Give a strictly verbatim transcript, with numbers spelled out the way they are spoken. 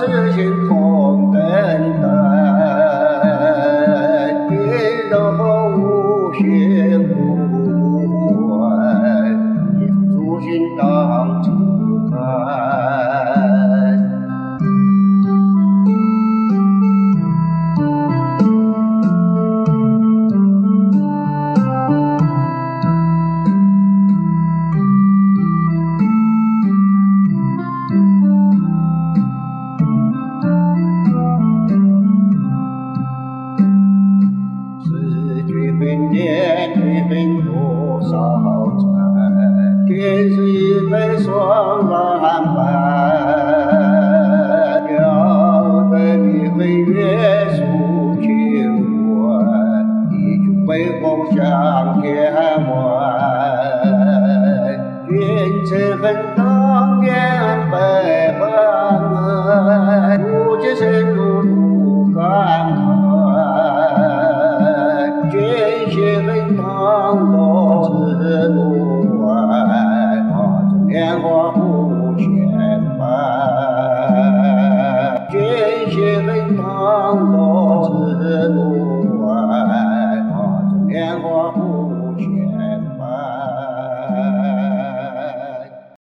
日星空等等，地肉无限无问，一初心当自看。云烟云飞多少载，天是一杯霜蓝白，要对你飞越数千万，一句悲风向天外，愿尘恨当年百般，无界深入不感慨。见血奔腾若之路外，花中年华不牵绊。见血奔腾若之路外，花中年华不